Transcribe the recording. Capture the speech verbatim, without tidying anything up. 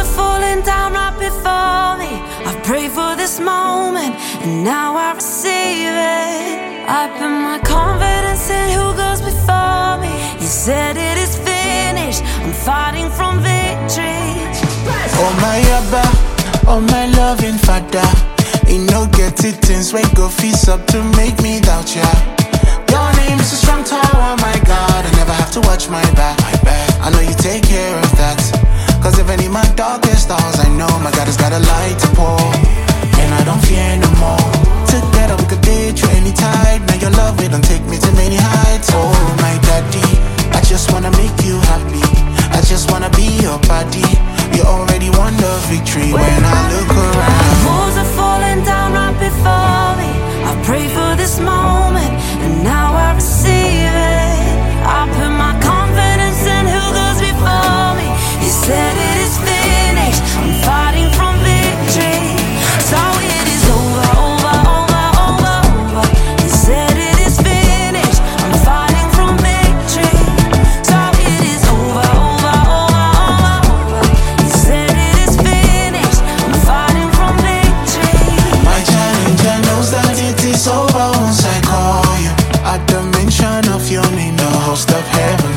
are falling down right before me. I've prayed for this moment, and now I receive it. I put my confidence in who goes before me. You said it is finished, I'm fighting from victory. Oh my Abba, oh my loving Father, you know get it things wake go feast up to make me doubt ya. Your name is a strong tower, my God, I never have to watch my back. I know you take care of that, cause even in my darkest hours I know my God has got a light to pour, and I don't fear no more. Together we could date through any tide. Now your love, it don't take me to many heights. Oh my daddy, I just wanna make you happy, I just wanna be your body. You already won the victory when I look around. Walls are falling down right before me. I prayed for this moment, and now I receive it. I put my confidence in who goes before me. You said it is finished, I'm fighting from victory. So it is over, over, over, over, over. You said it is finished, I'm fighting from victory. So it is over, over, over, over, over. You said it is finished, I'm fighting from victory. My challenger knows that it is over once I call you. At the mention of your name, the host of heaven